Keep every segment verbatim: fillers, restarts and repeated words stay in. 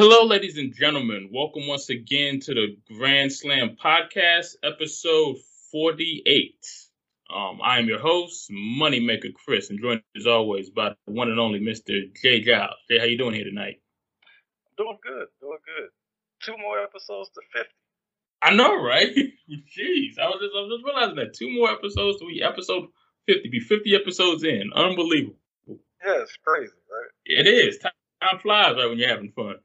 Hello, ladies and gentlemen. Welcome once again to the Grand Slam Podcast, episode forty-eight. Um, I am your host, Moneymaker Chris, and joined as always by the one and only Mister Jay Giles. Jay, how you doing here tonight? Doing good, doing good. Two more episodes to fifty. I know, right? Jeez, I was just, I was just realizing that two more episodes to be episode fifty, be fifty episodes in. Unbelievable. Yeah, it's crazy, right? It is. Time, time flies right when you're having fun.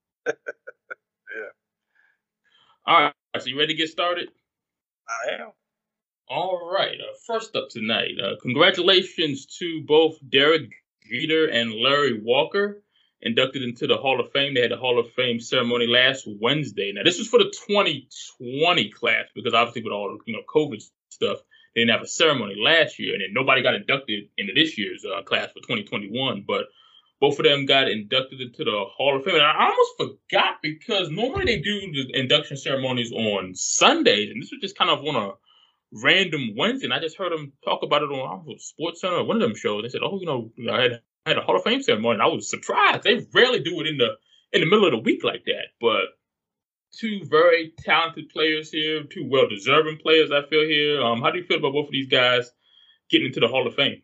Yeah. All right, so you ready to get started? I am. All right. Uh, first up tonight, uh, congratulations to both Derek Jeter and Larry Walker, inducted into the Hall of Fame. They had the Hall of Fame ceremony last Wednesday. Now, this was for the twenty twenty class because obviously with all the you know COVID stuff, they didn't have a ceremony last year, and then nobody got inducted into this year's uh, class for twenty twenty-one. But both of them got inducted into the Hall of Fame. And I almost forgot because normally they do the induction ceremonies on Sundays, and this was just kind of on a random Wednesday. And I just heard them talk about it on know, Sports Center or one of them shows. They said, "Oh, you know, I had, I had a Hall of Fame ceremony." And I was surprised. They rarely do it in the in the middle of the week like that. But two very talented players here, two well-deserving players. I feel here. Um, how do you feel about both of these guys getting into the Hall of Fame?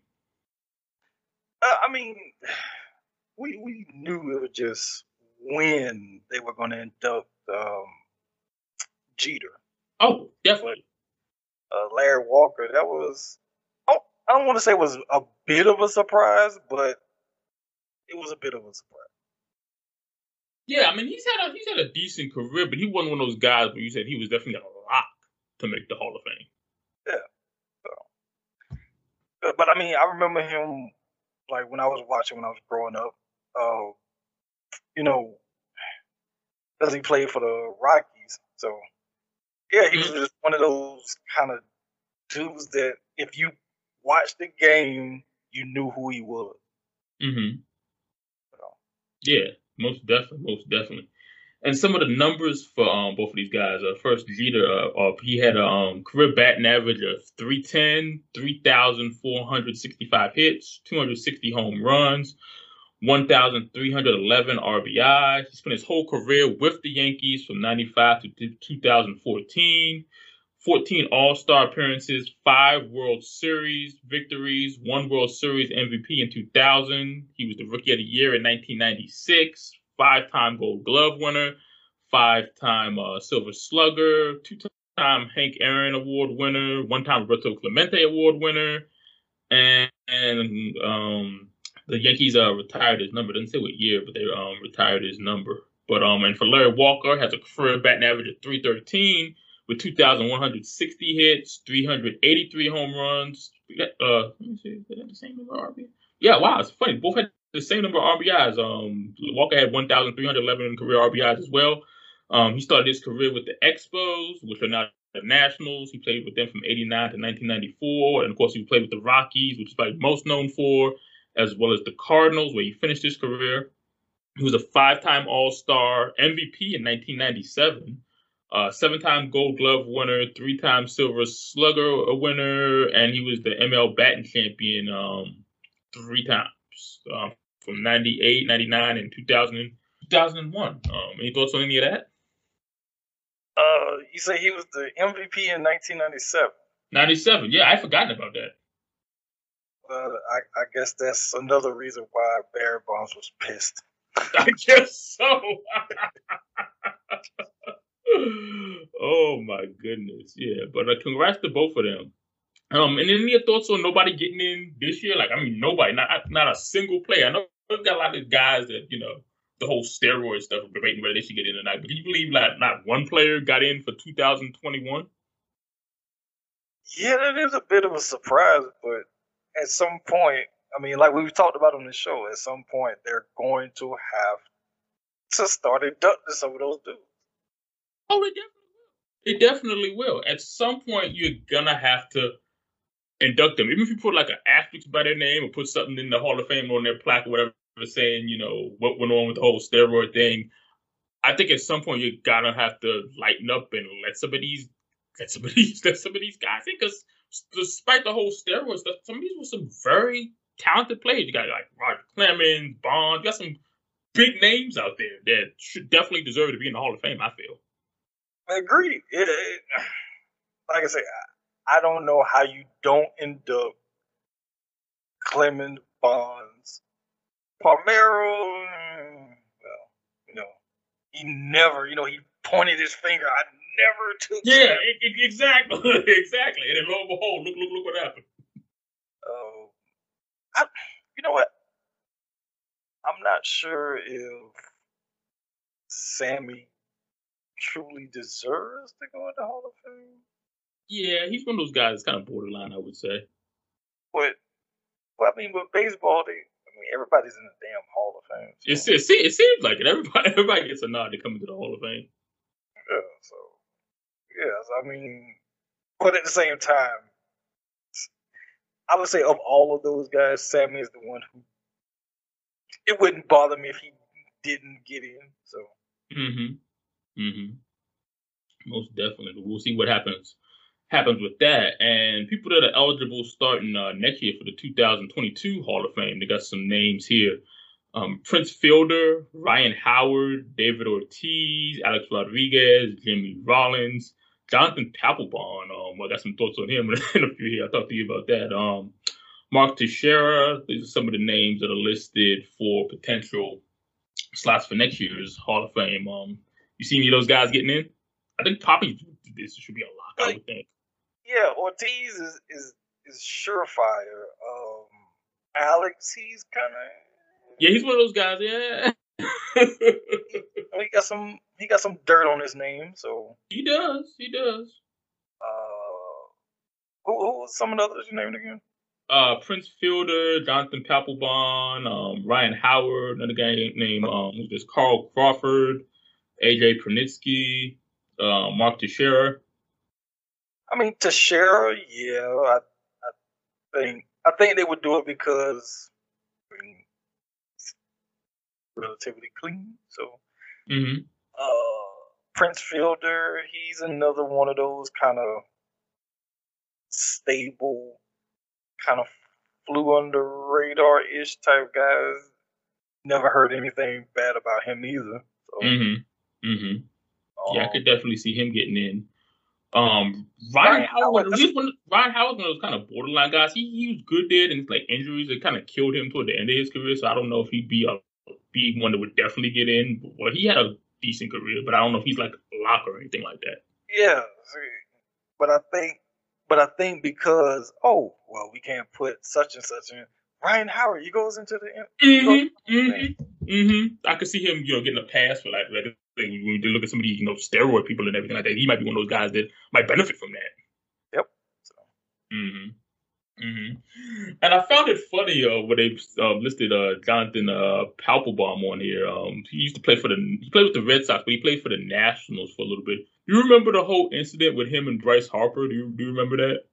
Uh, I mean, we we knew it was just when they were going to induct um, Jeter. Oh, definitely. But, uh, Larry Walker, that was, oh, I don't want to say it was a bit of a surprise, but it was a bit of a surprise. Yeah, I mean, he's had a he's had a decent career, but he wasn't one of those guys where you said he was definitely a lock to make the Hall of Fame. Yeah. So, but I mean, I remember him like when I was watching when I was growing up. Uh, you know, because he played for the Rockies, so yeah, he was Mhm. just one of those kind of dudes that if you watched the game, you knew who he was. Mm-hmm. So, Yeah, most definitely, most definitely. And some of the numbers for um, both of these guys. Uh, first, Jeter, uh, uh, he had a um, career batting average of three ten, three thousand four hundred sixty-five hits, two hundred sixty home runs, one thousand three hundred eleven R B I. He spent his whole career with the Yankees from ninety-five to two thousand fourteen. fourteen All-Star appearances, five World Series victories, one World Series M V P in two thousand. He was the Rookie of the Year in nineteen ninety-six, five-time Gold Glove winner, five-time uh, Silver Slugger, two-time Hank Aaron Award winner, one-time Roberto Clemente Award winner, and, and um, the Yankees uh, retired his number. Didn't say what year, but they um, retired his number. But um, and for Larry Walker, has a career batting average of three thirteen with two thousand one hundred sixty hits, three hundred eighty-three home runs. Uh, let me see, is that the same number of R B Is? Yeah, wow, it's funny. Both had the same number of R B Is. Um, Walker had one thousand three hundred eleven career R B Is as well. Um, he started his career with the Expos, which are now the Nationals. He played with them from eighty-nine to nineteen ninety-four. And of course, he played with the Rockies, which is like most known for, as well as the Cardinals, where he finished his career. He was a five-time All-Star M V P in nineteen ninety-seven, uh, seven-time Gold Glove winner, three-time Silver Slugger winner, and he was the M L batting champion um, three times, um, from ninety-eight, ninety-nine, and two thousand, two thousand one. Um, any thoughts on any of that? uh, you say he was the M V P in nineteen ninety-seven. ninety-seven, yeah, I'd forgotten about that. Well, I, I guess that's another reason why Barry Bonds was pissed. I guess so. Oh my goodness, yeah. But uh, congrats to both of them. Um, and any thoughts on nobody getting in this year? Like, I mean, nobody, not not a single player. I know we've got a lot of guys that you know the whole steroid stuff, debating whether they should get in or not. But do you believe like not one player got in for two thousand twenty-one? Yeah, that is a bit of a surprise, but at some point, I mean, like we've talked about on the show, at some point they're going to have to start inducting some of those dudes. Oh, it definitely will. It definitely will. At some point, you're gonna have to induct them. Even if you put like an asterisk by their name or put something in the Hall of Fame on their plaque or whatever, saying you know what went on with the whole steroid thing. I think at some point you're gonna have to lighten up and let some of these, let some of these, let some of these guys in because despite the whole steroid stuff, some of these were some very talented players. You got like Roger Clemens, Bond. You got some big names out there that should definitely deserve to be in the Hall of Fame, I feel. I agree. It, it, like I say, I, I don't know how you don't end up Clemens, Bonds, Palmeiro. Well, you know, he never, you know, he pointed his finger. I never took. Yeah, it, it, exactly, exactly. And then lo and behold, look, look, look what happened. Oh, uh, you know what? I'm not sure if Sammy truly deserves to go in the Hall of Fame. Yeah, he's one of those guys, kind of borderline, I would say. But, well, I mean, with baseball, they, I mean, everybody's in the damn Hall of Fame. So. It, it, it seems like it. Everybody, everybody gets a nod to come into the Hall of Fame. Yeah, so yes, I mean, but at the same time, I would say of all of those guys, Sammy is the one who it wouldn't bother me if he didn't get in. So. Mm-hmm. Mm-hmm. Most definitely. We'll see what happens happens with that. And people that are eligible starting uh, next year for the two thousand twenty-two Hall of Fame, they got some names here. Um, Prince Fielder, Ryan Howard, David Ortiz, Alex Rodriguez, Jimmy Rollins, Jonathan Papelbon. Um, I got some thoughts on him in a few here. I'll talk to you about that. Um, Mark Teixeira. These are some of the names that are listed for potential slots for next year's Hall of Fame. Um, you see any of those guys getting in? I think Poppy, this should be a lock, I would think. Yeah, Ortiz is is, is surefire. Um, Alex, he's kind of yeah, he's one of those guys. Yeah, he, he got some he got some dirt on his name, so he does. He does. Uh, who who was some of the others you named again? Uh, Prince Fielder, Jonathan Papelbon, um, Ryan Howard, another guy named um, who's this Carl Crawford, A J Prunitsky, uh, Mark Teixeira. I mean, Teixeira, yeah, I, I think I think they would do it because I mean, it's relatively clean. So, mm-hmm. uh, Prince Fielder, he's another one of those kind of stable, kind of flew under radar ish type guys. Never heard anything bad about him either. So. Mm-hmm. Mm-hmm. Um, yeah, I could definitely see him getting in. Um, Ryan Ryan Howard, Howard, he's one, Ryan Howard's one of those kind of borderline guys. He, he was good there, and like injuries that kind of killed him toward the end of his career. So I don't know if he'd be a be one that would definitely get in. Well, he had a decent career, but I don't know if he's like a lock or anything like that. Yeah, but I think, but I think because oh well, we can't put such and such in. Ryan Howard, he goes into the. Mm-hmm, mm-hmm, mm-hmm. I could see him, you know, getting a pass for like, like when you look at some of these, you know, steroid people and everything like that. He might be one of those guys that might benefit from that. Yep. So. Mm-hmm. Mm-hmm. And I found it funny uh, when they uh, listed uh, Jonathan uh, Papelbon on here. Um, he used to play for the he played with the Red Sox, but he played for the Nationals for a little bit. Do you remember the whole incident with him and Bryce Harper? Do you do you remember that?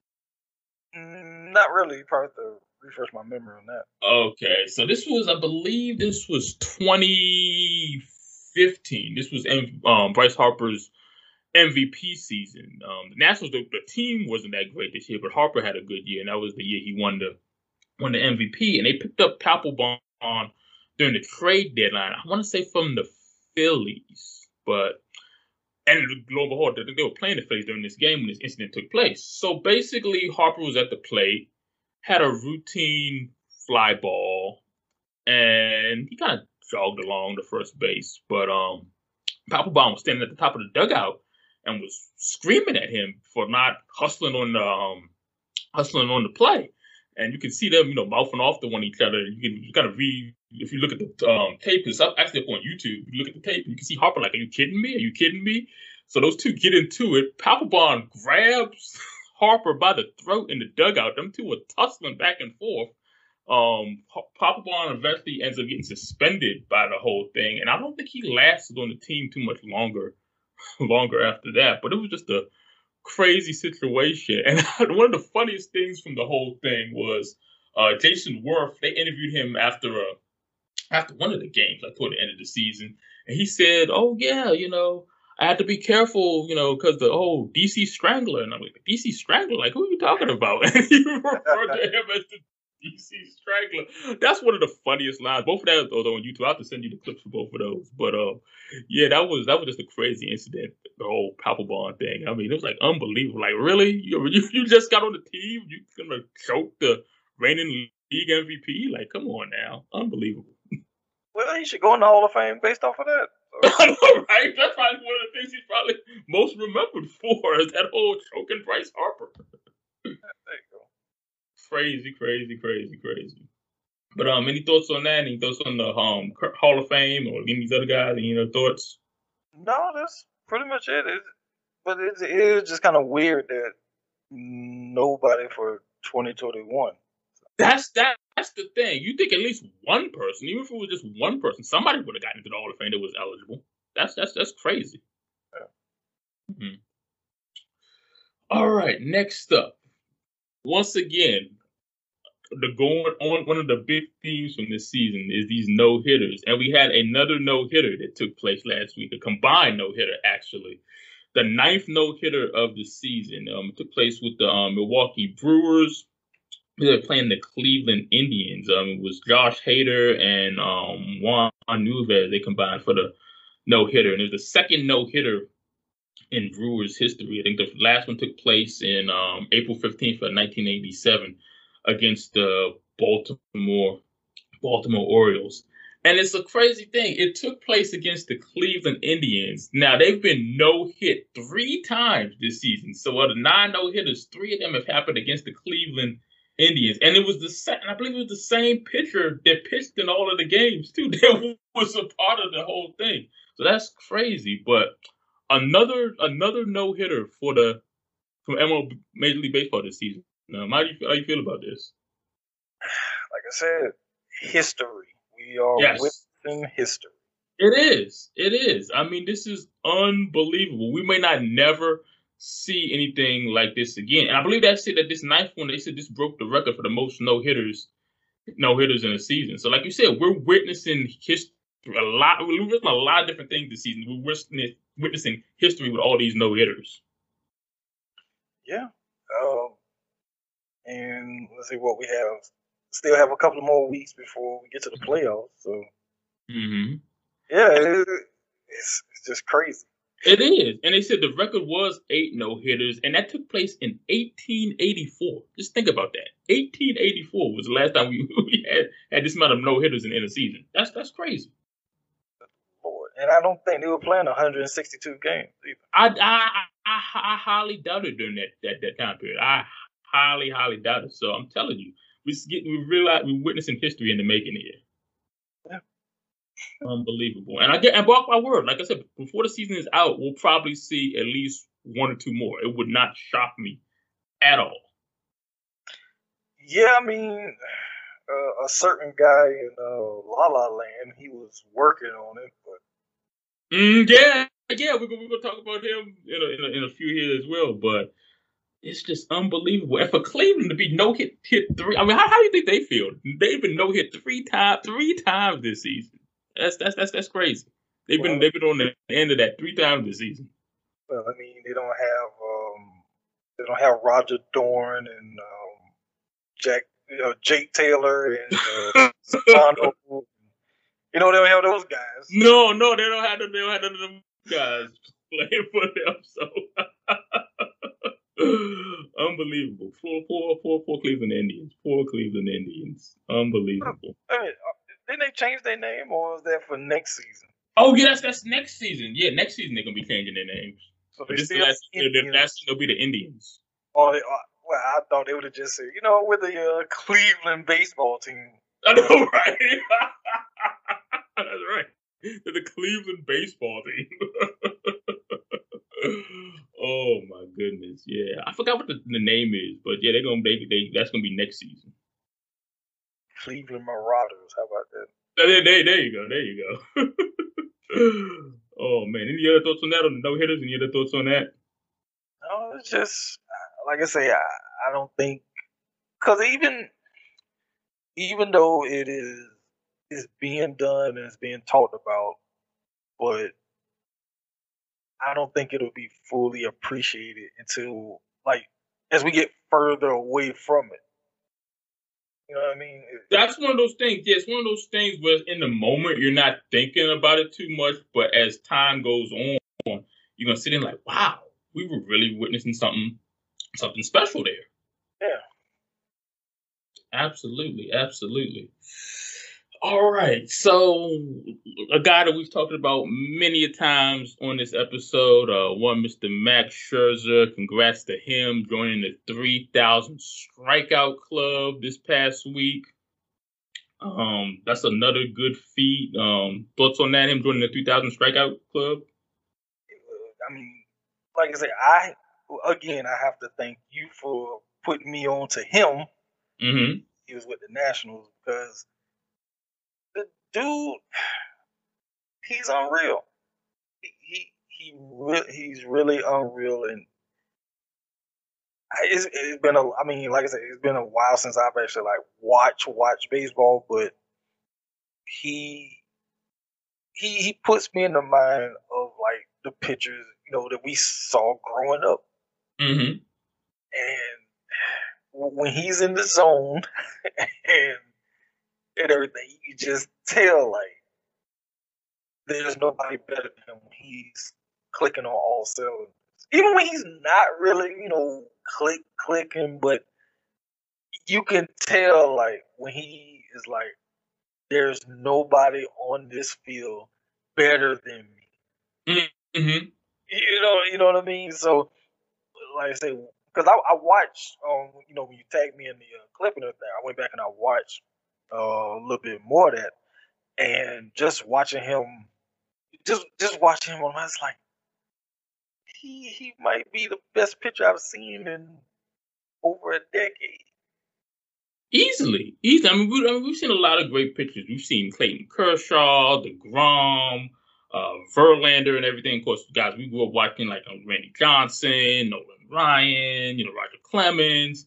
Mm, not really. Probably to refresh my memory on that. Okay, so this was, I believe, this was twenty fifteen. This was um, Bryce Harper's M V P season. Um, the Nationals, the, the team wasn't that great this year, but Harper had a good year, and that was the year he won the won the M V P. And they picked up Papelbon during the trade deadline. I want to say from the Phillies, but and lo and behold, they were playing the Phillies during this game when this incident took place. So basically, Harper was at the plate, had a routine fly ball, and he kind of jogged along the first base. But um, Papelbon was standing at the top of the dugout and was screaming at him for not hustling on the um, hustling on the play. And you can see them, you know, mouthing off to one each other. You can you kind of read, if you look at the um, tape, it's up actually up on YouTube. You look at the tape, and you can see Harper like, "Are you kidding me? Are you kidding me?" So those two get into it. Papelbon grabs Harper by the throat in the dugout. Them two were tussling back and forth. Um, Papelbon eventually ends up getting suspended by the whole thing, and I don't think he lasted on the team too much longer, longer after that. But it was just a crazy situation. And one of the funniest things from the whole thing was uh, Jason Worth. They interviewed him after a after one of the games, like toward the end of the season, and he said, "Oh yeah, you know, I had to be careful, you know, because the whole D C Strangler." And I'm like, "D C Strangler? Like, who are you talking about?" And he referred to him as the D C Strangler. That's one of the funniest lines. Both of that are on YouTube. I have to send you the clips for both of those. But uh, yeah, that was that was just a crazy incident. The whole Papelbon thing. I mean, it was like unbelievable. Like, really, you you, you just got on the team? You gonna choke the reigning league M V P? Like, come on now, unbelievable. Well, he should go in the Hall of Fame based off of that. I know, right? That's probably one of the things he's probably most remembered for is that whole choking Bryce Harper. There you go. Crazy, crazy, crazy, crazy. But um, any thoughts on that? Any thoughts on the um Hall of Fame or any of these other guys? Any other thoughts? No, that's pretty much it. It's, but it's, it is just kind of weird that nobody for twenty twenty-one. That's that. That's the thing. You think at least one person, even if it was just one person, somebody would have gotten into the Hall of Fame that was eligible. That's that's that's crazy. Yeah. Mm-hmm. All right, next up. Once again, the going on one of the big themes from this season is these no hitters, and we had another no hitter that took place last week, a combined no hitter actually, the ninth no hitter of the season. Um, it took place with the um, Milwaukee Brewers. They were playing the Cleveland Indians. Um, it was Josh Hader and um, Juan Nunez. They combined for the no hitter, and it was the second no hitter in Brewers history. I think the last one took place in um, April fifteenth of nineteen eighty-seven against the Baltimore Baltimore Orioles. And it's a crazy thing. It took place against the Cleveland Indians. Now, they've been no-hit three times this season. So of the nine no-hitters, three of them have happened against the Cleveland Indians. And it was the second, I believe it was the same pitcher that pitched in all of the games, too. That was a part of the whole thing. So that's crazy. But another another no-hitter for the from M L B Major League Baseball this season. Um, how do you how do you feel about this? Like I said, history. We are yes. witnessing history. It is. It is. I mean, this is unbelievable. We may not never see anything like this again. And I believe that said that this ninth one, they said this broke the record for the most no hitters, no hitters in a season. So, like you said, we're witnessing history. A lot. We're witnessing a lot of different things this season. We're witnessing, witnessing history with all these no hitters. Yeah. Um. And let's see what we have. Still have a couple of more weeks before we get to the playoffs. So, mm-hmm. yeah, it, it's it's just crazy. It is, and they said the record was eight no hitters, and that took place in eighteen eighty-four. Just think about that. eighteen eighty-four was the last time we, we had had this amount of no hitters in, in a season. That's that's crazy. Lord, and I don't think they were playing one hundred sixty-two games either. I I I, I highly doubt it during that, that that time period. I highly highly doubt it. So I'm telling you. We get, we realize we're witnessing history in the making here. Yeah. Unbelievable. And I get and mark my word, like I said, before the season is out, we'll probably see at least one or two more. It would not shock me at all. Yeah, I mean, uh, a certain guy in uh, La La Land, he was working on it, but mm, yeah, yeah, we're gonna, we're gonna talk about him in a, in a in a few here as well, but. It's just unbelievable. And for Cleveland to be no hit hit three, I mean, how, how do you think they feel? They've been no hit three times, three times this season. That's that's that's that's crazy. They've well, been they've been on the end of that three times this season. Well, I mean, they don't have um, they don't have Roger Dorn and um, Jack, you know, Jake Taylor and uh, Stefano. You know, they don't have those guys. No, no, they don't have them. They don't have none of them guys playing for them. So. Unbelievable. Poor, poor, poor, poor Cleveland Indians. Poor Cleveland Indians. Unbelievable. I mean, didn't they change their name, or is that for next season? Oh, yeah, that's that's next season. Yeah, next season they're going to be changing their names. So they this still the last, the last season will be the Indians. Oh, they, uh, well, I thought they would have just said, you know, we're the uh, Cleveland baseball team. I know, right? That's right. They're the Cleveland baseball team. Oh my goodness, yeah. I forgot what the, the name is, but yeah, they're gonna they, they that's gonna be next season. Cleveland Marauders. How about that? There, there, there you go. There you go. Oh man, any other thoughts on that? On the no hitters? Any other thoughts on that? No, it's just like I say. I, I don't think because even even though it is is being done and it's being talked about, but I don't think it'll be fully appreciated until, like, as we get further away from it. You know what I I mean, it, That's one of those things. Yeah, it's one of those things where in the moment you're not thinking about it too much, but as time goes on, you're gonna sit in like, wow, we were really witnessing something, something special there. yeah. Absolutely, absolutely. All right, so a guy that we've talked about many a times on this episode, uh, one Mister Max Scherzer. Congrats to him joining the three thousand strikeout club this past week. Um, that's another good feat. Um, thoughts on that? Him joining the three thousand strikeout club? I mean, like I said, I again I have to thank you for putting me on to him. Mm-hmm. He was with the Nationals because the dude, he's unreal. He he, he re- he's really unreal, and I- it's, it's been a. I mean, like I said, it's been a while since I've actually like watch watch baseball, but he he he puts me in the mind of like the pitchers, you know, that we saw growing up, Mm-hmm. and when he's in the zone and and everything, you can just tell like there's nobody better than him. He's clicking on all cylinders. Even when he's not really, you know, click clicking, but you can tell like when he is like, there's nobody on this field better than me. Mm-hmm. You know, you know what I mean. So, like I say, because I, I watched, um, you know, when you tagged me in the uh, clip and everything, I went back and I watched uh, a little bit more of that, and just watching him, just just watching him, I was like, he he might be the best pitcher I've seen in over a decade. Easily, easily. I mean, we, I mean, we've seen a lot of great pitchers. We've seen Clayton Kershaw, DeGrom, uh, Verlander, and everything. Of course, guys, we grew up watching like um, Randy Johnson, Nolan Ryan, you know, Roger Clemens.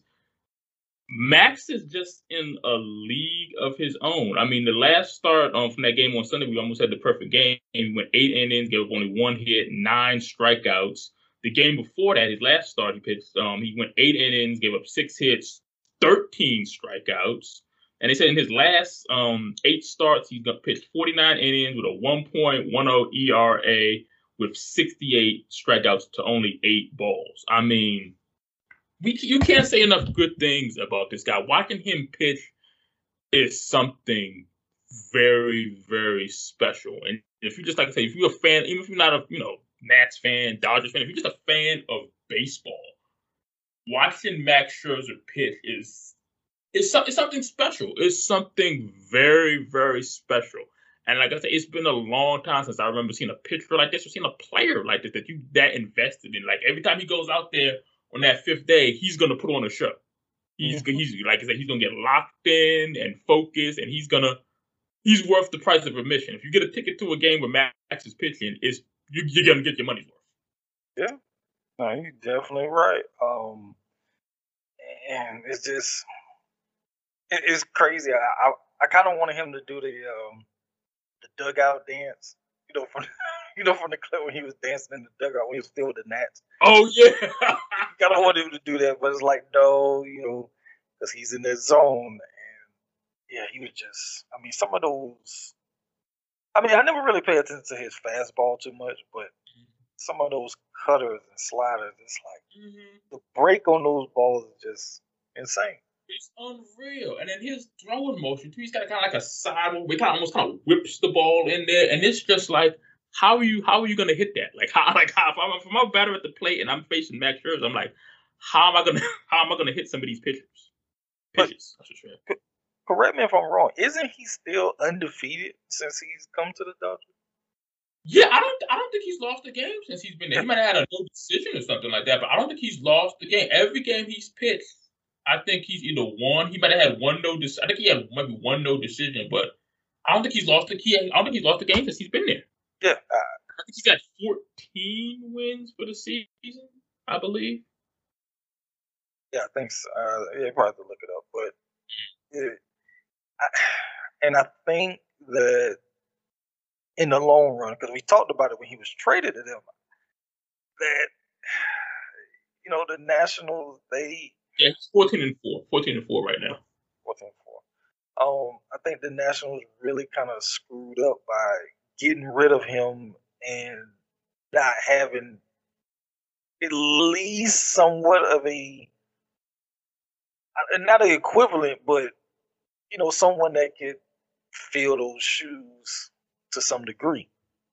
Max is just in a league of his own. I mean, the last start um, from that game on Sunday, we almost had the perfect game. He went eight innings, gave up only one hit, nine strikeouts. The game before that, his last start, he pitched. Um, he went eight innings, gave up six hits, thirteen strikeouts. And they said in his last um, eight starts, he's gonna pitch forty-nine innings with a one point one oh E R A with sixty-eight strikeouts to only eight balls. I mean, we you can't say enough good things about this guy. Watching him pitch is something very, very special. And if you just like I say, if you're a fan, even if you're not a you know Nats fan, Dodgers fan, if you're just a fan of baseball, watching Max Scherzer pitch is is so, it's something special. It's something very, very special. And like I said, it's been a long time since I remember seeing a pitcher like this or seeing a player like this that you that invested in. Like every time he goes out there on that fifth day, he's gonna put on a show. He's Mhm. he's like I said, he's gonna get locked in and focused, and he's gonna he's worth the price of admission. If you get a ticket to a game where Max is pitching, it's you, you're gonna get your money's worth. Yeah, no, you're definitely right. Um, and it's just it, it's crazy. I I, I kind of wanted him to do the um the dugout dance. You know, from you know from the clip when he was dancing in the dugout when he was still with the Nats. Oh yeah. Kind of wanted him to do that, but it's like no, you know, because he's in that zone. And yeah, he was just. I mean, some of those. I mean, I never really paid attention to his fastball too much, but some of those cutters and sliders, it's like Mhm. the break on those balls is just insane. It's unreal. And then his throwing motion too. He's got kind of like a sideward. We kind of almost kind of whips the ball in there, and it's just like, how are you? How are you going to hit that? Like how? Like how? If I'm, if I'm a batter at the plate and I'm facing Max Scherzer, I'm like, how am I gonna? How am I gonna hit some of these pitchers? But Pitches, I should say. c- correct me if I'm wrong. Isn't he still undefeated since he's come to the Dodgers? Yeah, I don't. I don't think he's lost a game since he's been there. He might have had a no decision or something like that, but I don't think he's lost the game. Every game he's pitched, I think he's either won. He might have had one no. Dec- I think he had maybe one no decision, but I don't think he's lost the key. I don't think he's lost the game since he's been there. Yeah, uh, I think he's got fourteen wins for the season, I believe. yeah. I think so. Uh, yeah, you probably have to look it up, but it, I, and I think that in the long run, because we talked about it when he was traded to them, that you know the Nationals they Yeah, he's fourteen and four. Fourteen and four right now. what's in for. Um, I think the Nationals really kind of screwed up by getting rid of him and not having at least somewhat of a uh, not an equivalent, but you know, someone that could fill those shoes to some degree.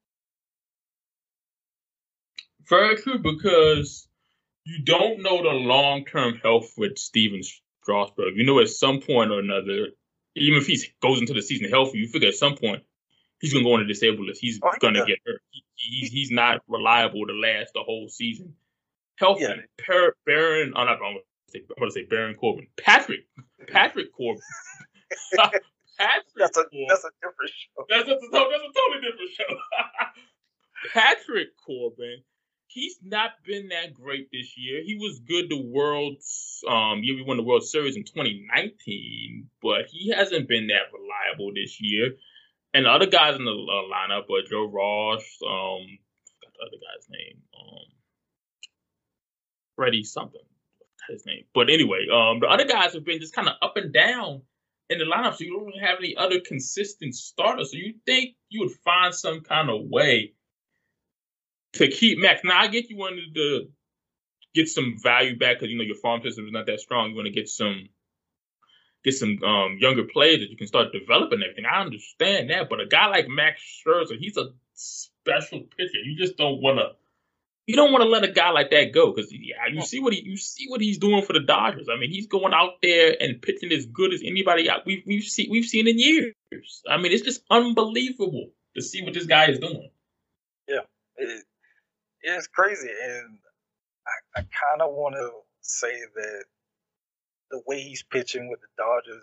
Very true, because you don't know the long term health with Steven Strasburg. You know, at some point or another, even if he goes into the season healthy, you figure at some point he's gonna go on a disabled list. He's Oh, gonna yeah. get hurt. He, he's he's not reliable to last the whole season. Healthy. Yeah. Per, Baron, I'm not going to say, I'm going to say Baron Corbin. Patrick, Patrick Corbin. Patrick. That's a Corbin. that's a different show. That's a, that's a totally different show. Patrick Corbin. He's not been that great this year. He was good the World's um year we won the World Series in twenty nineteen, but he hasn't been that reliable this year. And the other guys in the uh, lineup are Joe Ross, um, got the other guy's name, um, Freddie something, his name. But anyway, um, the other guys have been just kind of up and down in the lineup, so you don't really have any other consistent starters. So you think you would find some kind of way to keep Max. Now I get you wanted to get some value back because you know your farm system is not that strong. You want to get some get some um, younger players that you can start developing everything. I understand that, but a guy like Max Scherzer, he's a special pitcher. You just don't want to. You don't want to let a guy like that go because yeah, you see what he you see what he's doing for the Dodgers. I mean, he's going out there and pitching as good as anybody we've we've seen we've seen in years. I mean, it's just unbelievable to see what this guy is doing. Yeah, it, it's crazy, and I, I kind of want to say that the way he's pitching with the Dodgers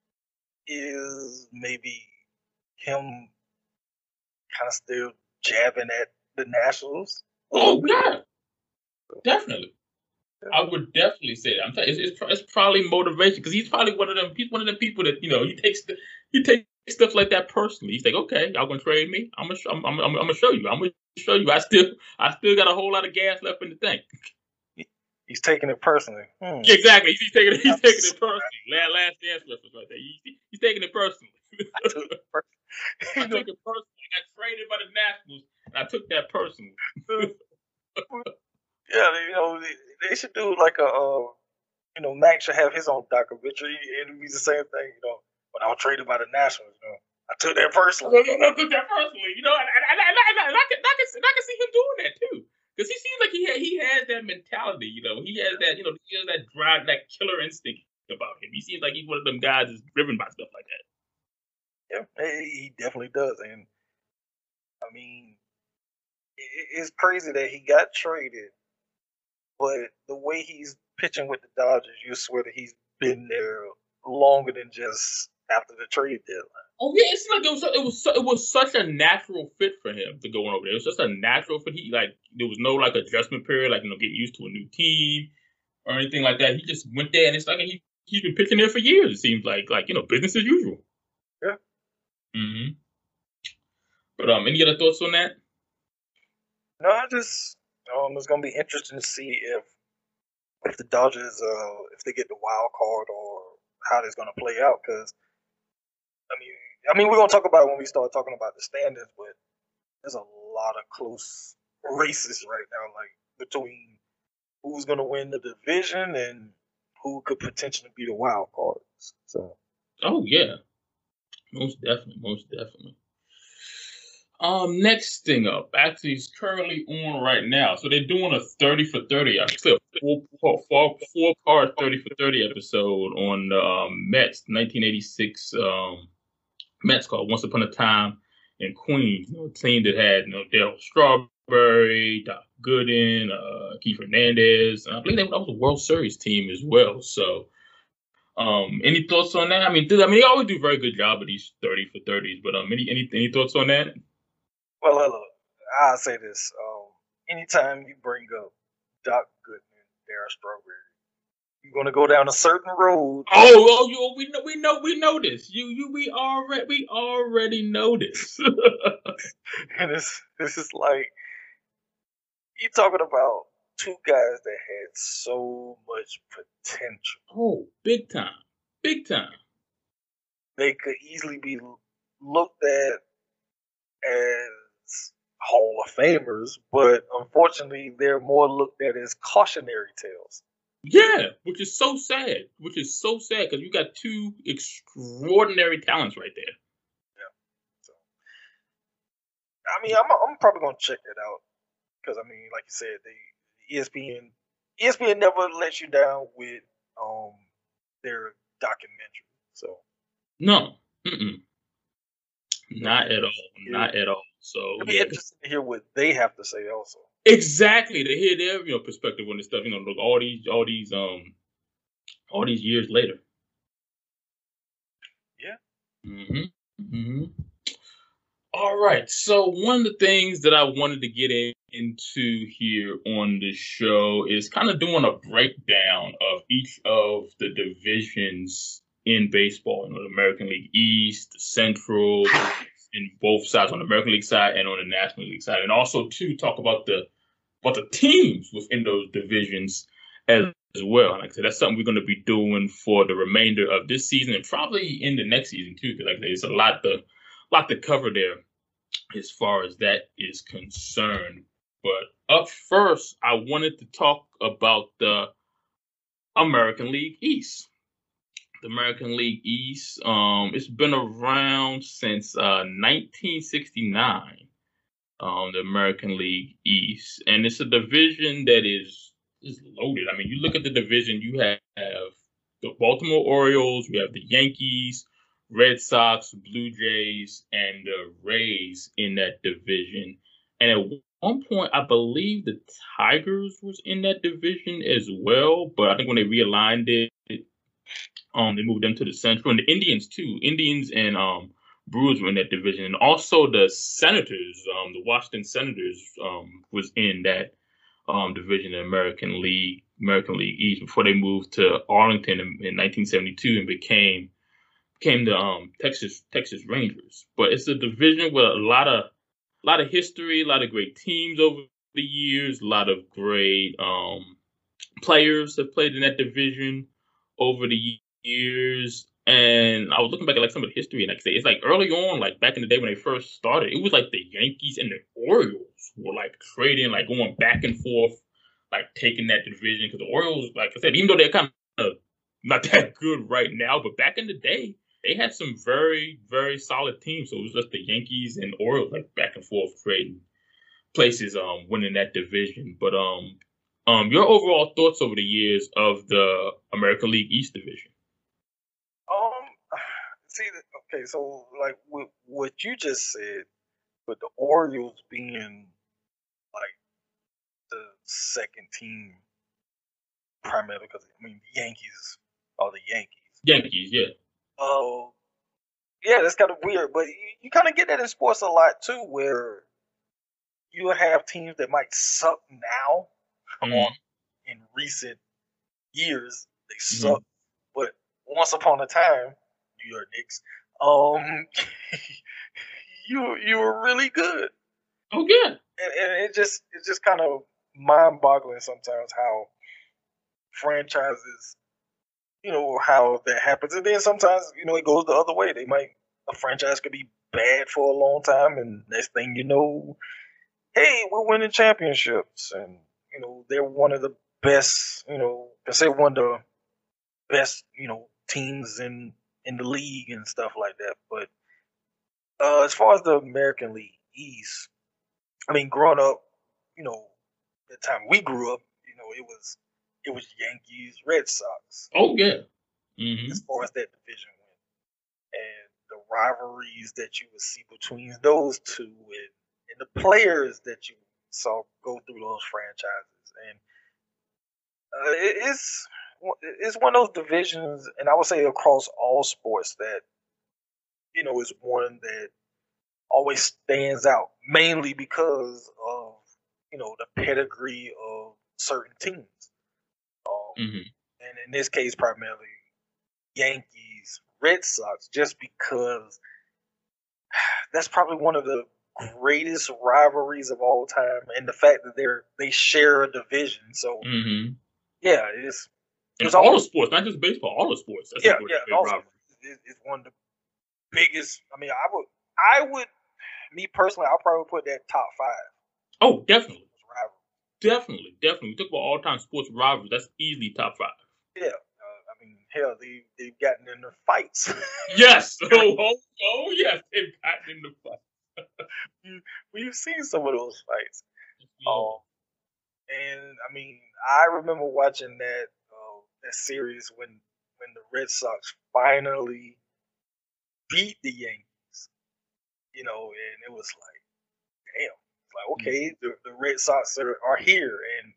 is maybe him kind of still jabbing at the Nationals. Oh yeah, definitely. I would definitely say that. I'm telling you, it's, it's, it's probably motivation because he's probably one of them. He's one of them people that you know he takes the, he takes stuff like that personally. He's like, okay, y'all gonna trade me? I'm gonna I'm, I'm, I'm, I'm gonna show you. I'm gonna show you. I still I still got a whole lot of gas left in the tank. He's taking it personally. Hmm. Exactly. He's taking it. He's taking it personally. Last, last dance reference right there. He's, he's taking it personally. I took it personally. I took it personally. I got traded by the Nationals, and I took that personally. Yeah, you know, they, they should do like a, uh, you know, Max should have his own documentary. It'd be the same thing, you know. When I was traded by the Nationals, you know, I took that personally. I took that personally, you know, and, and, and, and, and, and I, can, I, can, I can see him doing that too, because he seems like he ha- he has that mentality, you know. He has that, you know, he has that drive, that killer instinct about him. He seems like he's one of them guys that's driven by stuff like that. Yeah, he definitely does, and I mean, it, it's crazy that he got traded. But the way he's pitching with the Dodgers, you swear that he's been there longer than just after the trade deadline. Oh yeah, it's like it was it was it was such a natural fit for him to go over there. It was just a natural fit. He like there was no like adjustment period, like you know getting used to a new team or anything like that. He just went there, and it's like he he's been pitching there for years. It seems like like you know business as usual. Yeah. Mm-hmm. But um, any other thoughts on that? No, I just um, it's gonna be interesting to see if if the Dodgers uh if they get the wild card or how it's gonna play out. Because I mean, I mean we're gonna talk about it when we start talking about the standings, but there's a lot of close races right now, like between who's gonna win the division and who could potentially be the wild cards. So. Oh yeah, most definitely, most definitely. Um, next thing up, actually, is currently on right now. So they're doing a thirty for thirty, actually a four, four, four, four part thirty for thirty episode on the um, Mets, nineteen eighty-six um, Mets called Once Upon a Time in Queens. You know, a team that had you know Darryl Strawberry, Doc Gooden, uh, Keith Hernandez, and I believe that was a World Series team as well. So. Um, any thoughts on that? I mean, I mean, they always do a very good job of these thirty for thirties, but um, any any any thoughts on that? Well, look, I'll say this. Um, anytime you bring up Doc Gooden, Darryl Strawberry, you're gonna go down a certain road. Oh, oh, you, we know, we know, we know this. You, you, we already, we already know this. And it's this is like you talking about two guys that had so much potential. Oh, big time, big time. they could easily be looked at as Hall of Famers, but unfortunately, they're more looked at as cautionary tales. Yeah, which is so sad. Which is so sad because you got two extraordinary talents right there. Yeah. So, I mean, I'm I'm probably gonna check it out because I mean, like you said, the E S P N E S P N never lets you down with um their documentary. So No, mm-mm. Not at all. yeah, Not at all. So it'll be yeah, interesting to hear what they have to say also. exactly. To hear their you know perspective on this stuff. You know, look all these all these um all these years later. Yeah. Mm-hmm. Mm-hmm. All right. So one of the things that I wanted to get in, into here on the show is kind of doing a breakdown of each of the divisions in baseball. You know, the American League East, the Central, in both sides on the American League side and on the National League side, and also to talk about the about the teams within those divisions as, as well. And like I said, that's something we're going to be doing for the remainder of this season and probably in the next season too. Because like I said, there's a lot to lot to cover there as far as that is concerned. But up first, I wanted to talk about the American League East. The American League East, um, it's been around since uh, nineteen sixty-nine. Um, the American League East, and it's a division that is is loaded. I mean, you look at the division, you have, have the Baltimore Orioles, you have the Yankees, Red Sox, Blue Jays, and the Rays in that division. And at one point, I believe the Tigers was in that division as well, but I think when they realigned it, um, they moved them to the Central, and the Indians too. Indians and um Brewers were in that division, and also the Senators, um, the Washington Senators, um, was in that um division, the American League, American League East, before they moved to Arlington in, in nineteen seventy-two and became became the um Texas Texas Rangers. But it's a division with a lot of a lot of history, a lot of great teams over the years, a lot of great um players have played in that division over the years. And I was looking back at like some of the history, and like I say, it's like early on, like back in the day when they first started, it was like the Yankees and the Orioles were like trading, like going back and forth, like taking that division. Because the Orioles, like I said, even though they're kind of not that good right now, but back in the day, they had some very, very solid teams. So it was just the Yankees and Orioles like back and forth trading places, um, winning that division. But um, um, your overall thoughts over the years of the American League East division? Um, see, okay, so like what, what you just said, with the Orioles being like the second team, primarily because I mean the Yankees are the Yankees. Yankees, yeah. Oh, uh, yeah, that's kind of weird, but you, you kind of get that in sports a lot too, where you have teams that might suck now, mm-hmm. or in recent years they suck, mm-hmm. but once upon a time, New York Knicks, um, you you were really good. Oh yeah, and, and it just it's just kind of mind-boggling sometimes how franchises, you know, how that happens, and then sometimes you know it goes the other way. They might a franchise could be bad for a long time, and next thing you know, hey, we're winning championships, and you know they're one of the best, you know, I say one of the best, you know, teams in in the league and stuff like that. But uh, as far as the American League East, I mean, growing up, you know, the time we grew up, you know, it was it was Yankees, Red Sox. Oh yeah. Mm-hmm. As far as that division went, and the rivalries that you would see between those two, and, and the players that you saw go through those franchises, and uh, it, it's it's one of those divisions, and I would say across all sports that you know is one that always stands out, mainly because of you know the pedigree of certain teams. Um, mm-hmm. And in this case, primarily Yankees, Red Sox, just because that's probably one of the greatest rivalries of all time, and the fact that they're they share a division. So mm-hmm. yeah, it's in all the sports, not just baseball, all the sports. That's yeah, yeah, also, it's one of the biggest. I mean, I would, I would, me personally, I'll probably put that top five. Oh, definitely. Rivalry. Definitely, definitely. We talk about all-time sports rivalries. That's easily top five. Yeah, uh, I mean, hell, they they've gotten into fights. Yes. Oh, oh, oh, yes. They've gotten into fights. you, we've seen some of those fights. Yeah. Um, and I mean, I remember watching that uh, that series when when the Red Sox finally beat the Yankees. You know, and it was like, damn, it's like okay, the, the Red Sox are, are here, and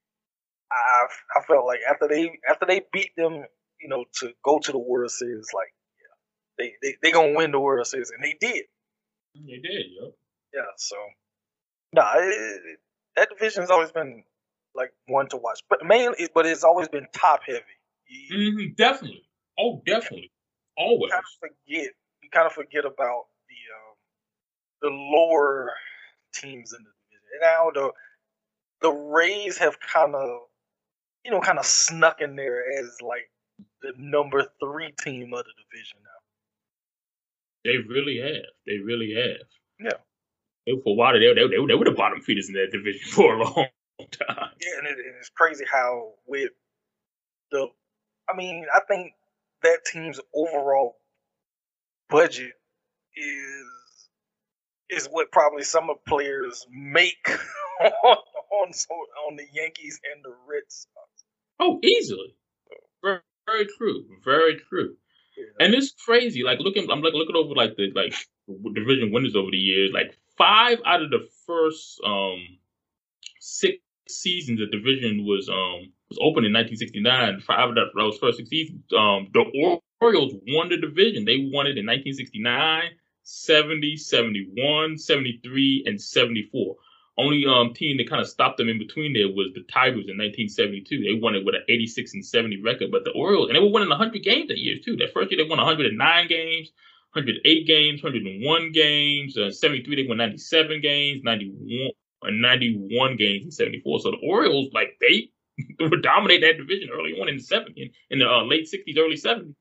I I felt like after they after they beat them, you know, to go to the World Series, like yeah, they they they gonna win the World Series, and they did. They did, yo. Yeah, so no, nah, it, it, that division's always been like one to watch, but mainly, but it's always been top heavy. You, Mm-hmm, definitely. Oh, definitely. Always. kind of forget you kind of forget about the um, the lower teams in the division. And now the the Rays have kind of you know kind of snuck in there as like the number three team of the division now. They really have. They really have. Yeah. They, for a while, they, they, they, they were the bottom feeders in that division for a long time. Yeah, and it, it's crazy how with the, I mean, I think that team's overall budget is is what probably some of players make on on, on the Yankees and the Red Sox. Oh, easily. Very, very true. Very true. Yeah. And it's crazy. Like looking, I'm like looking over like the like division winners over the years. Like five out of the first um six seasons, the division was um was open in nineteen sixty-nine. Five of that, those first six seasons, um the Orioles won the division. They won it in nineteen sixty-nine, seventy, seventy-one, seventy-three, and seventy-four. Only um team that kind of stopped them in between there was the Tigers in nineteen seventy-two. They won it with an eighty-six and seventy record. But the Orioles, and they were winning one hundred games that year too. That first year they won one hundred nine games, one hundred eight games, one hundred one games. Uh, seventy-three they won ninety-seven games, ninety-one or ninety-one games in seventy-four. So the Orioles, like they would dominate that division early on in the seventies, in the uh, late sixties, early seventies.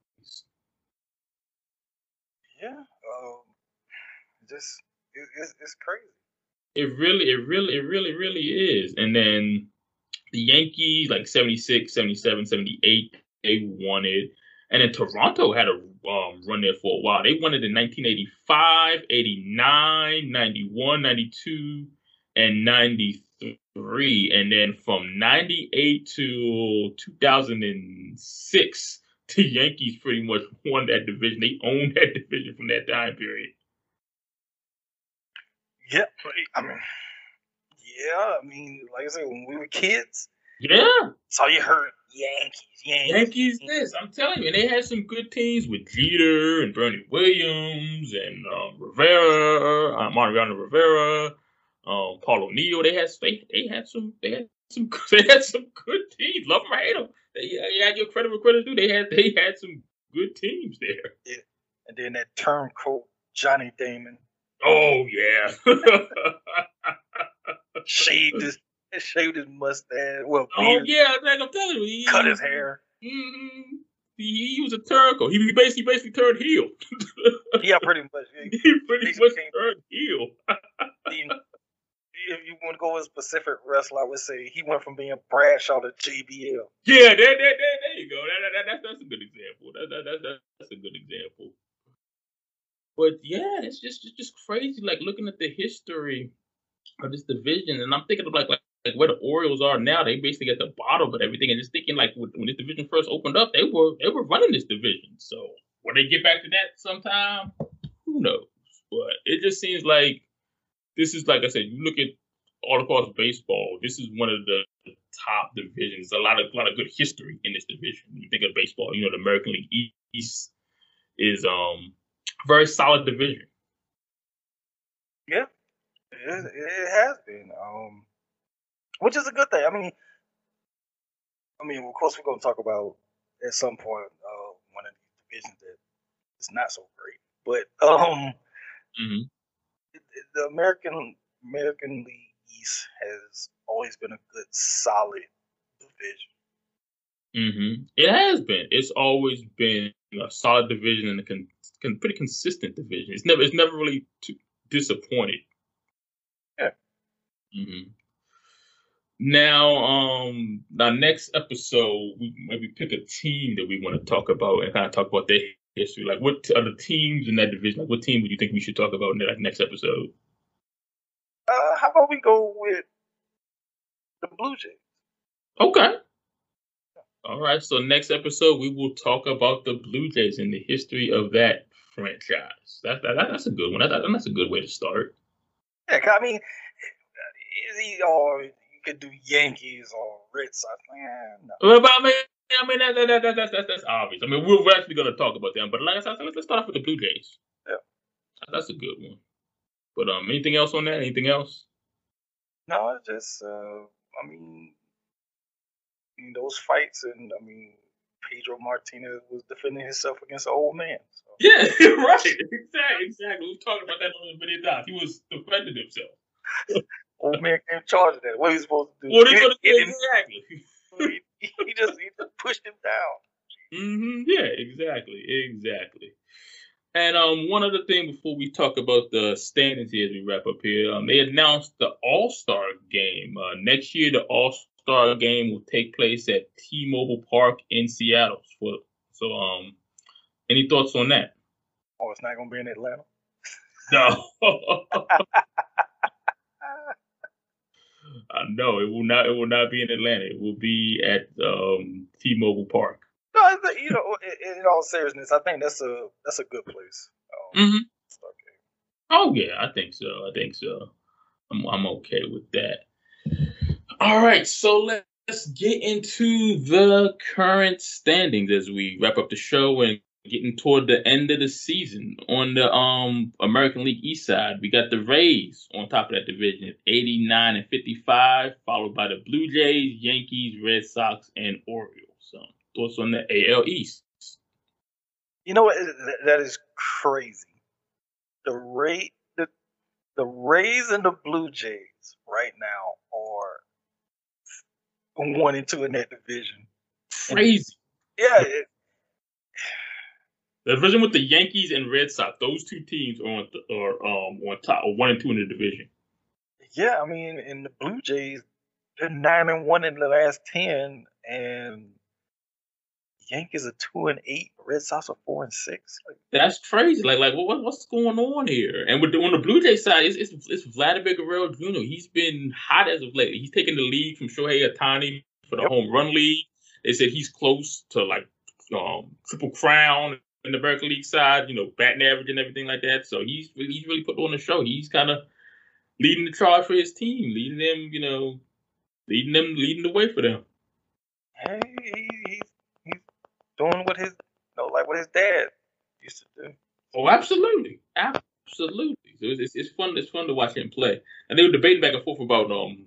Yeah, um, just it, it's, it's crazy. It really, it really, it really, really is. And then the Yankees, like seventy-six, seventy-seven, seventy-eight, they won it. And then Toronto had a um, run there for a while. They won it in nineteen eighty-five, eighty-nine, ninety-one, ninety-two, and ninety-three. And then from ninety-eight to two thousand six, the Yankees pretty much won that division. They owned that division from that time period. Yeah, I mean, yeah, I mean, like I said, when we were kids, yeah, that's all you heard. Yankees, Yankees, Yankees. This, I'm telling you, and they had some good teams with Jeter and Bernie Williams and um, Rivera, uh, Mariano Rivera, um, Paul O'Neill. They had they, they had some they had some they had some good teams. Love them or hate them, they, you had your credit where credit due. They had they had some good teams there. Yeah, and then that turncoat Johnny Damon. Oh yeah, shaved his shaved his mustache. Well, oh beard, yeah, like I'm telling you, he, cut his hair. Mm-hmm. He, he was a turncoat. He basically basically turned heel. Yeah, pretty much. He, he pretty much turned heel. If you want to go with a specific wrestler, I would say he went from being Bradshaw to J B L. Yeah, there, there, there, there you go. That, that, that, that's a good example. That, that, that, that's a good example. But yeah, it's just, just just crazy. Like looking at the history of this division, and I'm thinking of like like, like where the Orioles are now. They basically at the bottom of everything, and just thinking like when this division first opened up, they were they were running this division. So will they get back to that sometime? Who knows? But it just seems like this is, like I said, you look at all across baseball, this is one of the top divisions. A lot of a lot of good history in this division. When you think of baseball, you know, the American League East is um a very solid division. Yeah, it, it has been, um, which is a good thing. I mean, I mean, of course, we're going to talk about at some point uh, one of these divisions that is not so great, but um, mm-hmm. it, it, the American American League East has always been a good, solid division. Mm-hmm. It has been. It's always been a solid division and a con- Con- pretty consistent division. It's never it's never really too disappointed. Yeah. Mm-hmm. Now, um, our next episode, we maybe pick a team that we want to talk about and kind of talk about their history. Like, what t- are the teams in that division? Like, what team would you think we should talk about in the like, next episode? Uh, how about we go with the Blue Jays? Okay. All right. So next episode, we will talk about the Blue Jays and the history of that franchise. That, that, that that's a good one. That, that, that's a good way to start. Yeah, 'cause I mean, is or you could do Yankees or Red Sox. Man, no. Well, but I mean, I mean that, that, that, that, that's, that's that's obvious. I mean, we're we're actually going to talk about them, but like I said, let's, let's start off with the Blue Jays. Yeah, that's a good one. But um, anything else on that? Anything else? No, it's just uh, I mean, in those fights, and I mean, Pedro Martinez was defending himself against an old man. So. Yeah, right. Exactly, exactly. We've talked about that on many times. He was defending himself. Old man came charging that. What are you supposed to do? What are you supposed to do? Exactly. he, he just he just pushed him down. Mm-hmm. Yeah, exactly, exactly. And um, one other thing before we talk about the standings here as we wrap up here, um, they announced the All-Star game. Uh, next year, the All-Star game will take place at T-Mobile Park in Seattle. So, so um, any thoughts on that? Oh, it's not going to be in Atlanta? No. Uh, no, it will not. It will not be in Atlanta. It will be at um, T-Mobile Park. No, you know, in, in all seriousness, I think that's a that's a good place. Um, mm-hmm. Okay. Oh yeah, I think so. I think so. I'm I'm okay with that. All right, so let's get into the current standings as we wrap up the show and getting toward the end of the season. On the um American League East side, we got the Rays on top of that division at eighty-nine and fifty-five, followed by the Blue Jays, Yankees, Red Sox, and Orioles. So, thoughts on the A L East? You know what? That is crazy. The Ray, the the Rays and the Blue Jays right now are one and two in that division. Crazy. And, yeah. It, The division with the Yankees and Red Sox, those two teams are on are um on top, or one and two in the division. Yeah, I mean, in the Blue Jays, they're nine and one in the last ten, and Yankees are two and eight. Red Sox are four and six. Like, that's crazy. Like, like what what's going on here? And with the, on the Blue Jays side, it's, it's it's Vladimir Guerrero Junior He's been hot as of late. He's taken the lead from Shohei Ohtani for the yep. home run league. They said he's close to like um triple crown in the American League side, you know, batting average and everything like that. So he's he's really put on the show. He's kind of leading the charge for his team, leading them, you know, leading them, leading the way for them. Hey, he's he's doing what his, you know, like what his dad used to do. Oh, absolutely, absolutely. So it's it's fun. It's fun to watch him play. And they were debating back and forth about um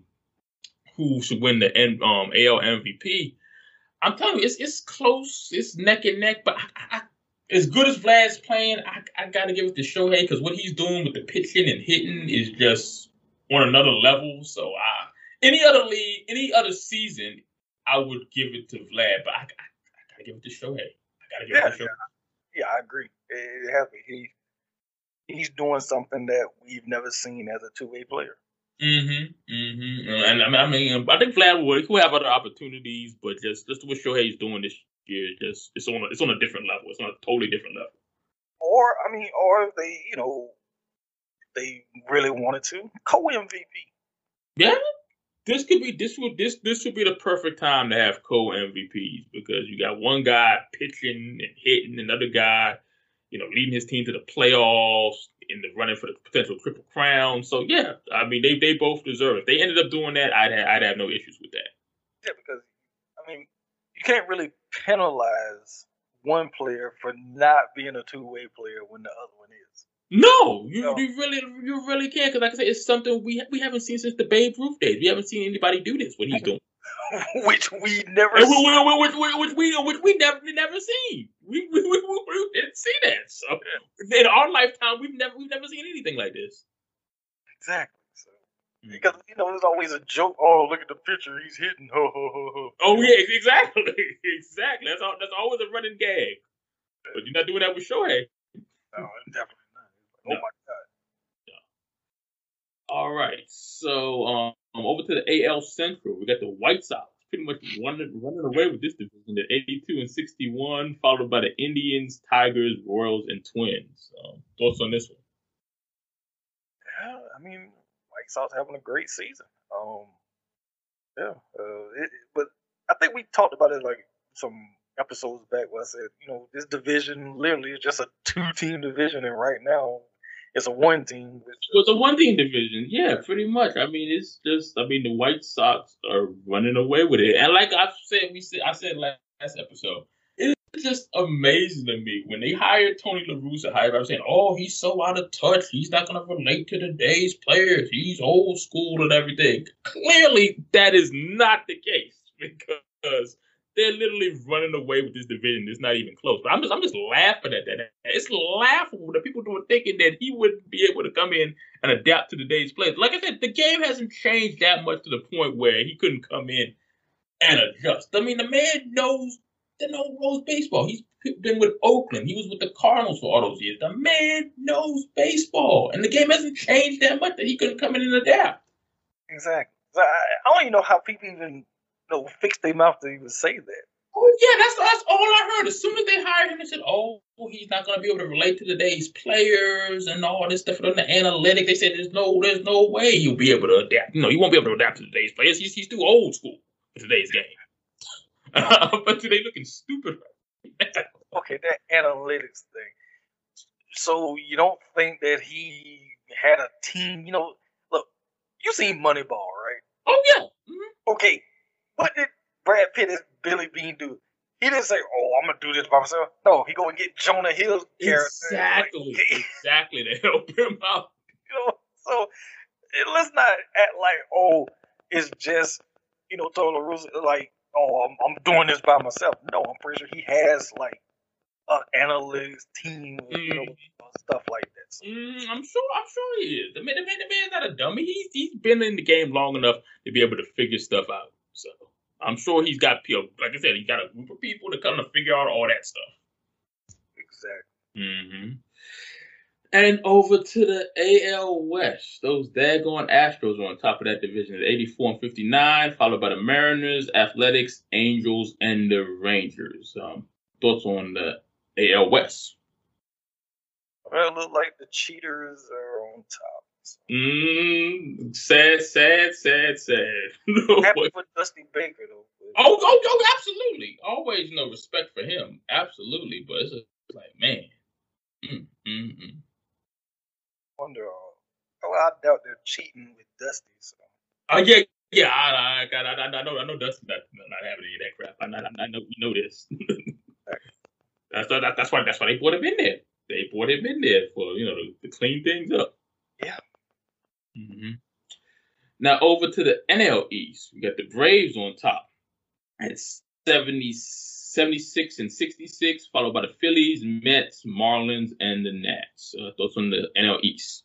who should win the um A L M V P. I'm telling you, it's it's close. It's neck and neck, but I, I as good as Vlad's playing, I, I got to give it to Shohei because what he's doing with the pitching and hitting is just on another level. So I, any other league, any other season, I would give it to Vlad, but I, I, I got to give it to Shohei. I got to give yeah, it to Shohei. Yeah, I agree. It has to be. He, he's doing something that we've never seen as a two-way player. Mm-hmm. Mm-hmm. And I mean, I think Vlad will, will have other opportunities, but just just what Shohei's doing this year, just it's on a, it's on a different level. It's on a totally different level. Or I mean, or if they, you know, they really wanted to co-M V P. Yeah, this could be this would this this would be the perfect time to have co-M V Ps because you got one guy pitching and hitting, another guy, you know, leading his team to the playoffs in the running for the potential triple crown. So yeah, I mean they they both deserve it. If they ended up doing that, I'd have, I'd have no issues with that. Yeah, because I mean you can't really penalize one player for not being a two-way player when the other one is. No, you, no. you really you really can't because like I said, it's something we we haven't seen since the Babe Ruth days. We haven't seen anybody do this. What he's doing. which we never which, which, which, which we which we never never seen. We we, we, we didn't see that. So in our lifetime, we've never we've never seen anything like this. Exactly. So mm-hmm. Because you know, there's always a joke. Oh, look at the picture he's hitting. Ho ho ho ho. Oh yeah, exactly, exactly. That's all. That's always a running gag. But you're not doing that with Shohei. No, definitely not. Oh No. my god. All right. So um, over to the A L Central, we got the White Sox pretty much running running away with this division at eighty-two and sixty-one, followed by the Indians, Tigers, Royals, and Twins. Um, thoughts on this one? Yeah, I mean, White Sox having a great season. Um, yeah, uh, it, but I think we talked about it like some episodes back where I said, you know, this division literally is just a two-team division, and right now it's a one-team. Which, Well, it's a one team division. Yeah, pretty much. I mean, it's just, I mean, the White Sox are running away with it. And like I've said, we said, I said last episode, it's just amazing to me when they hired Tony La Russa. I was saying, oh, he's so out of touch. He's not going to relate to today's players. He's old school and everything. Clearly, that is not the case because they're literally running away with this division. It's not even close. But I'm just, I'm just laughing at that. It's laughable that people were thinking that he wouldn't be able to come in and adapt to today's players. Like I said, the game hasn't changed that much to the point where he couldn't come in and adjust. I mean, the man knows the no knows baseball. He's been with Oakland. He was with the Cardinals for all those years. The man knows baseball, and the game hasn't changed that much that he couldn't come in and adapt. Exactly. I, I don't even know how people even you know fix their mouth to even say that. Oh yeah, that's that's all I heard. As soon as they hired him, they said, "Oh, he's not going to be able to relate to today's players and all this stuff on the analytics." They said, "There's no, there's no way he'll be able to adapt. You know, he won't be able to adapt to today's players. He's he's too old school for today's game." But today looking stupid. Okay, that analytics thing. So you don't think that he had a team? You know, look, you seen Moneyball, right? Oh yeah. Mm-hmm. Okay, what did Brad Pitt as Billy Bean do? He didn't say, "Oh, I'm gonna do this by myself." No, he go and get Jonah Hill's character. Exactly, like, exactly to help him out. You know, so let's not act like, oh, it's just you know, Tony La Russa, like, oh, I'm, I'm doing this by myself. No, I'm pretty sure he has like an analytics team, mm. you know, stuff like that. So. Mm, I'm sure, I'm sure he is. The man, the man, the man's not a dummy. He's he's been in the game long enough to be able to figure stuff out. So I'm sure he's got people. Like I said, he's got a group of people to come to figure out all that stuff. Exactly. Mm-hmm. And over to the A L West, those daggone Astros are on top of that division at eighty-four and fifty-nine, followed by the Mariners, Athletics, Angels, and the Rangers. Um, thoughts on the A L West? Well, it looks like the cheaters are on top. So. Mm, sad, sad, sad, sad. No, happy for Dusty Baker, though. Oh, oh, oh, absolutely. Always, you know, respect for him. Absolutely. But it's just like, man. Mm, mm, mm. Wonder, uh, oh, I doubt they're cheating with Dusty. So. Oh yeah, yeah, I, I, I, I know, I know Dusty not, not having any of that crap. I, I, I know, you know this. that's that, that's why that's why they brought him in there. They brought him in there for you know to, to clean things up. Yeah. Mm-hmm. Now over to the N L East, we got the Braves on top at seventy, seventy-six and sixty-six, followed by the Phillies, Mets, Marlins, and the Nats. Uh, thoughts on the N L East?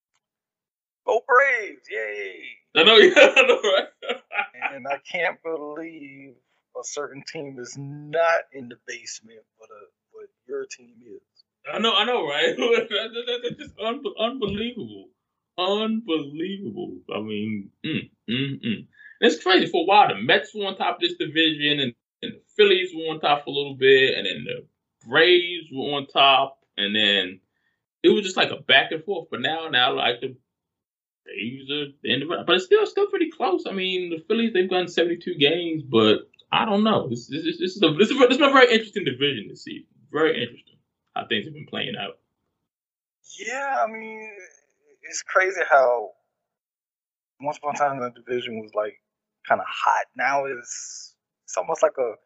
Go Braves! Yay! I know, yeah, I know, right? And I can't believe a certain team is not in the basement, but a, but your team is. I know, I know, right? That's just un- unbelievable. Unbelievable. I mean, mm, mm, mm. It's crazy. For a while, the Mets were on top of this division, and, and the Phillies were on top for a little bit, and then the Braves were on top, and then it was just like a back and forth. But now, now, like the Braves are in the run, but it's still still pretty close. I mean, the Phillies they've won seventy-two games, but I don't know. This, this, this, this is a this is a, this is a very interesting division this season. Very interesting how things have been playing out. Yeah, I mean, it's crazy how once upon a time the division was like kind of hot. Now it's it's almost like a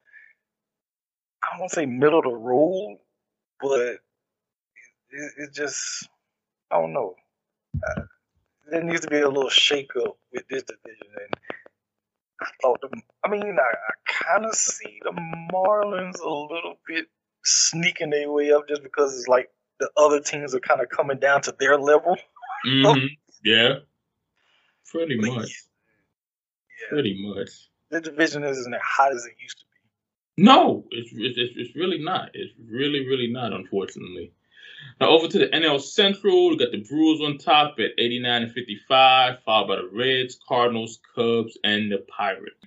I don't want to say middle of the road, but it, it, it just I don't know. Uh, there needs to be a little shake up with this division, and I thought the I mean I, I kind of see the Marlins a little bit sneaking their way up just because it's like the other teams are kind of coming down to their level. Mm-hmm. Yeah, pretty but much. Yeah. Pretty much. The division isn't as hot as it used to be. No, it's it's it's really not. It's really really not. Unfortunately. Now over to the N L Central, we got the Brewers on top at eighty-nine and fifty-five, followed by the Reds, Cardinals, Cubs, and the Pirates.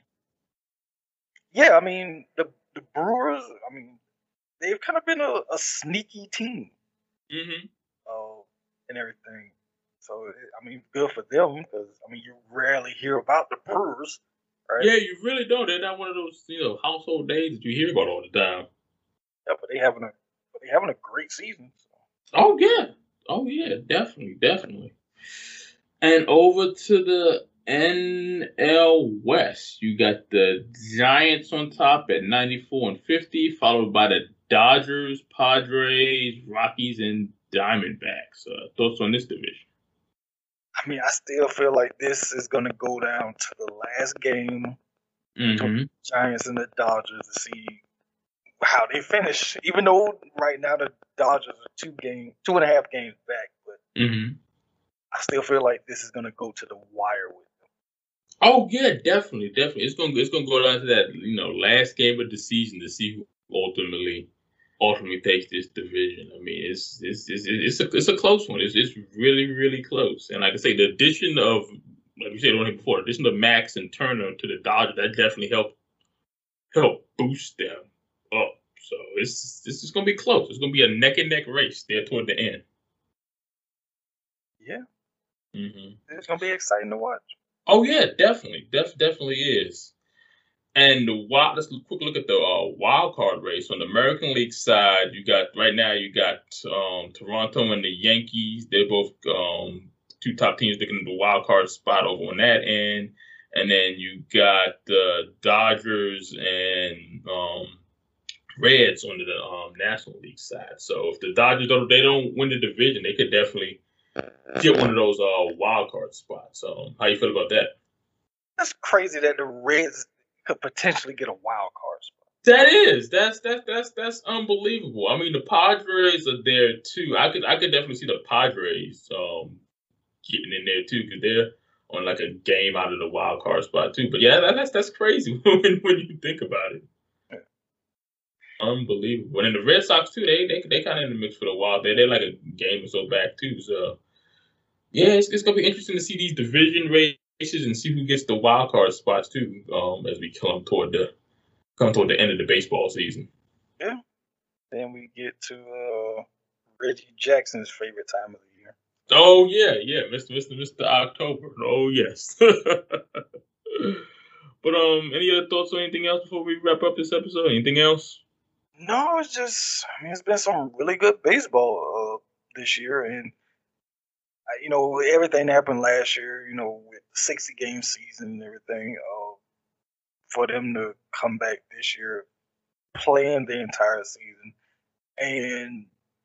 Yeah, I mean the the Brewers. I mean they've kind of been a, a sneaky team, Mm-hmm. uh, and everything. So I mean, good for them because I mean you rarely hear about the Brewers, right? Yeah, you really don't. They're not one of those, you know, household names that you hear about all the time. Yeah, but they having a but they having a great season. So. Oh yeah. Oh yeah, definitely, definitely. And over to the N L West, you got the Giants on top at ninety-four and fifty, followed by the Dodgers, Padres, Rockies, and Diamondbacks. Uh, thoughts on this division? I mean, I still feel like this is gonna go down to the last game between Mm-hmm. the Giants and the Dodgers to see how they finish. Even though right now the Dodgers are two game, two and a half games back, but Mm-hmm. I still feel like this is gonna go to the wire with them. Oh yeah, definitely, definitely. It's gonna it's gonna go down to that, you know, last game of the season to see who ultimately ultimately takes this division. I mean, it's it's it's it's a it's a close one. It's it's really really close. And like I say, the addition of, like you said on here before, the addition of Max and Turner to the Dodgers, that definitely helped help boost them up. So it's this is gonna be close. It's gonna be a neck and neck race there toward the end. Yeah, Mm-hmm. it's gonna be exciting to watch. Oh yeah, definitely, def definitely is. And the wild, let's quick look at the uh, wild card race on the American League side. You got right now, you got um, Toronto and the Yankees. They're both um, two top teams looking at the wild card spot over on that end. And then you got the Dodgers and um, Reds on the um, National League side. So if the Dodgers don't, they don't win the division, they could definitely get one of those uh, wild card spots. So how you feel about that? That's crazy that the Reds could potentially get a wild card spot. That is that's that's that's that's unbelievable. I mean, the Padres are there too. I could I could definitely see the Padres um getting in there too because they're on like a game out of the wild card spot too. But yeah, that, that's that's crazy when when you think about it. Yeah. Unbelievable. And then the Red Sox too. They they they kind of in the mix for the wild. They they're like a game or so back too. So yeah, it's, it's gonna be interesting to see these division races and see who gets the wild card spots too. Um, as we come toward the come toward the end of the baseball season. Yeah. Then we get to uh, Reggie Jackson's favorite time of the year. Oh yeah, yeah, Mister Mister Mister October. Oh yes. But um, any other thoughts or anything else before we wrap up this episode? Anything else? No, it's just I mean it's been some really good baseball uh, this year, and uh, you know everything that happened last year. You know with the sixty game season and everything. Uh, for them to come back this year, playing the entire season, and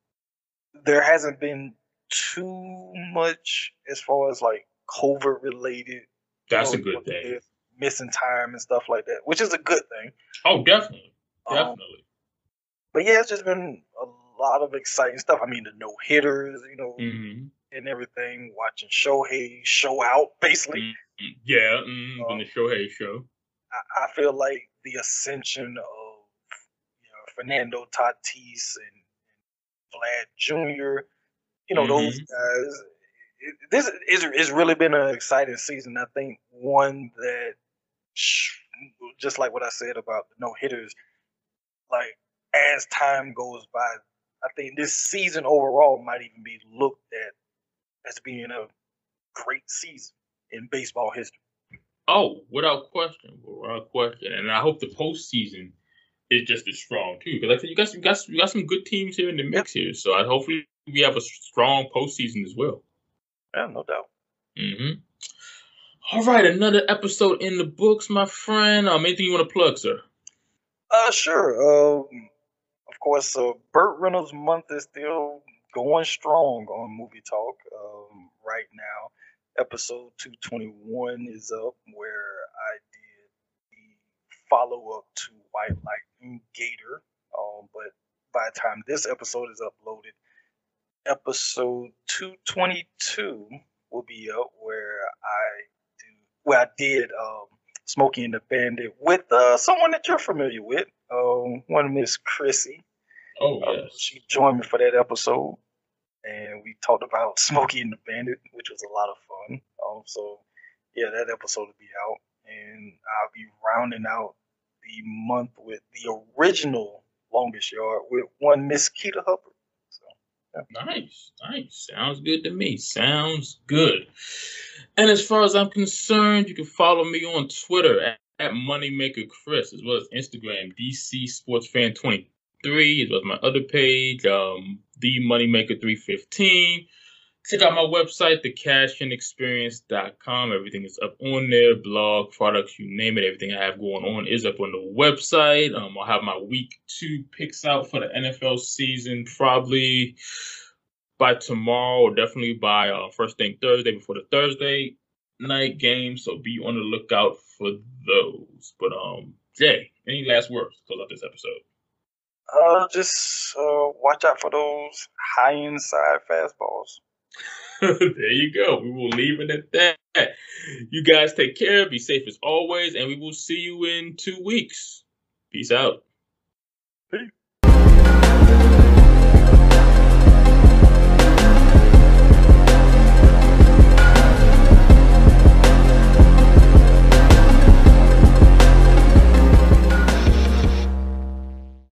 there hasn't been too much as far as like COVID related. That's You a know, good thing. missing time and stuff like that, which is a good thing. Oh, definitely, Um, definitely. but yeah, it's just been a lot of exciting stuff. I mean, the no hitters, you know, Mm-hmm. and everything. Watching Shohei show out, basically. Mm-hmm. Yeah, mm-hmm. Uh, on the Shohei show. I, I feel like the ascension of you know Fernando Tatis and, and Vlad Junior You know those Mm-hmm. guys. It, this is is really been an exciting season. I think one that, sh- just like what I said about the no hitters, like as time goes by, I think this season overall might even be looked at as being a great season in baseball history. Oh, without question, without question, and I hope the postseason is just as strong too. Because like I said, you got you got you got some good teams here in the mix here. So I hopefully we have a strong postseason as well. Yeah, no doubt. Mm-hmm. All right, another episode in the books, my friend. Um, anything you want to plug, sir? Uh, sure. Um, of course, uh, Burt Reynolds month is still going strong on Movie Talk. Um, right now, episode two twenty-one is up, where I did the follow up to White Lightning Gator. Um, but by the time this episode is uploaded, episode two twenty-two will be up, where I do, where I did um, Smokey and the Bandit with uh, someone that you're familiar with, um, one Miss Chrissy. Oh Uh, yes. she joined me for that episode. and we talked about Smokey and the Bandit, which was a lot of fun. Um, so yeah, that episode will be out, and I'll be rounding out the month with the original Longest Yard with one Miss Keita Hubbard. So, yeah. Nice, nice. Sounds good to me. Sounds good. And as far as I'm concerned, you can follow me on Twitter at, at Moneymaker Chris, as well as Instagram, D C Sports Fan twenty-three, as well as my other page, um, The Moneymaker three fifteen. Check out my website, the cash in experience dot com. Everything is up on there, blog, products, you name it. Everything I have going on is up on the website. Um, I'll have my week two picks out for the N F L season probably by tomorrow, or definitely by uh, first thing Thursday before the Thursday night game. So be on the lookout for those. But um, Jay, any last words to close out this episode? Uh, just uh, watch out for those high inside fastballs. There you go. We will leave it at that. You guys take care. Be safe as always. And we will see you in two weeks. Peace out. Peace.